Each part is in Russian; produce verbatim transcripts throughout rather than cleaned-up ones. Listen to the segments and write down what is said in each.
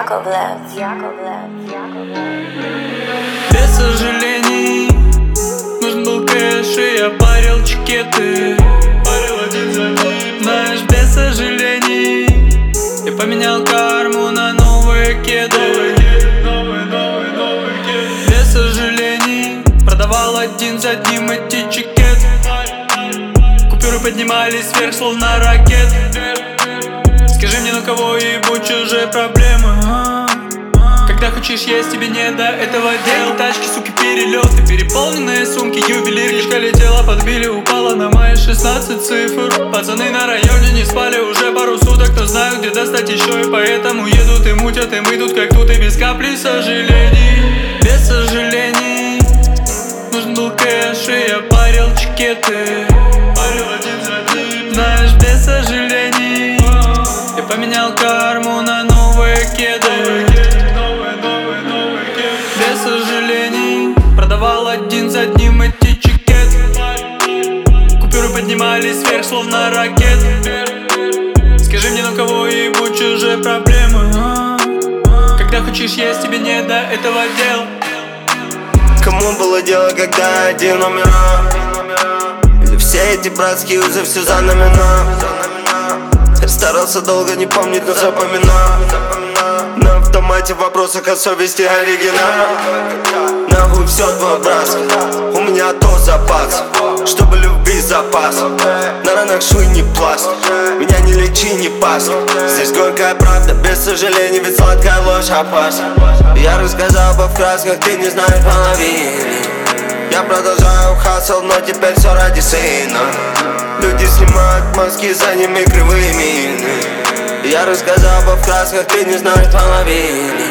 Яковлев, Яковлев, Яковлев. Без сожалений, нужен был кэш, и я парил чекеты. Парил один за одним. Знаешь, без сожалений, я поменял карму на новые кеды. Новые, новые, новые кеды. Без сожалений, продавал один за одним эти чекеты. Купюры поднимались вверх, словно ракет. Скажи мне, на кого ебут чужие проблемы, а? Когда хочешь есть, тебе не до этого дела. Тачки, суки, перелеты, переполненные сумки, ювелир. Кишка летела, подбили, упала на мои шестнадцать цифр. Пацаны на районе не спали уже пару суток, но знают, где достать еще, и поэтому едут и мутят, и мы тут как тут, и без капли сожалений. Без сожалений, нужен был кэш, и я парил чекеты. Парил один за одним. Знаешь, без сожалений, я поменял карму на новые кеды. Новые, новые, новые кеды. Без сожалений, продавал один за одним эти чекеты. Купюры поднимались вверх, словно ракеты. Скажи мне, на кого ебут чужие проблемы, а? Когда хочешь есть, тебе не до этого дела. Кому было дело, когда один номера? Или все эти братские узы, все за номера? Я старался долго не помнить, но запоминал. На автомате в вопросах о совести оригинал. Нахуй все двообразно, у меня то запас, чтобы любви запас. На ранах швы не пласт, меня не лечи, не пас. Здесь горькая правда, без сожалений, ведь сладкая ложь опасна. Я рассказал бы в красках, ты не знаешь половины. Я продолжаю хасл, но теперь все ради сына. Люди снимают маски, за ними кривые мины. Я рассказал бы в красках, ты не знаешь половины.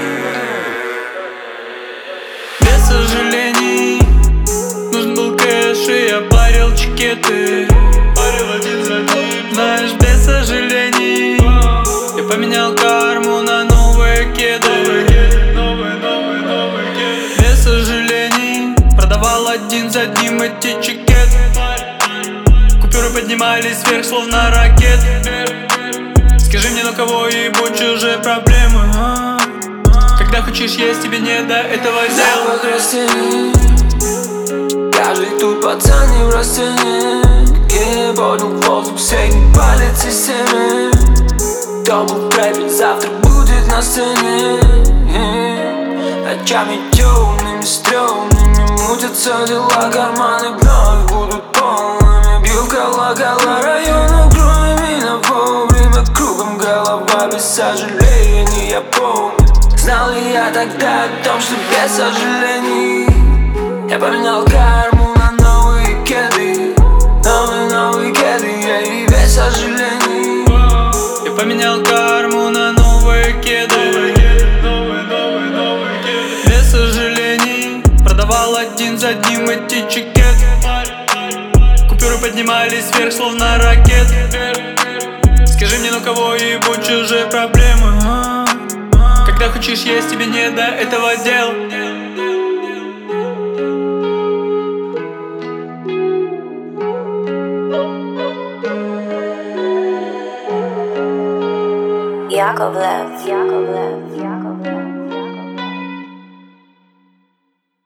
Без сожалений, нужен был кэш, и я парил чекеты. Парил один за одним. Знаешь, без сожалений, я поменял карму на новые кеды. Новые, новые, новые кеды. Без сожалений, продавал один за одним эти чекеты. Купюры поднимались вверх, словно ракеты. Скажи мне, на кого ебут чужие проблемы, а? Когда хочешь есть, тебе не до этого дела. Запах растений, каждый тут пацан не в растении. Я поднял воздух, средний палец из стены. Дабл трэппинг завтра будет на сцене. Ночами темными, стрёмными мутятся дела, карманы вновь будут полными. Бью колокола района, кроме меня вовремя. Кругом голова без сожалений, я помню. Знал ли я тогда о том, что без сожалений я поменял карму на новые кеды. Новые, новые кеды, я и без сожалений я поменял карму на новые кеды. Новые, новые, новые кеды. Без сожалений, продавал один за одним эти чекеты. Купюры поднимались вверх, словно ракеты. Скажи мне, на кого ебут чужие проблемы, а? Когда хочешь есть, тебе не до этого дела. Яковлев, Яковлев.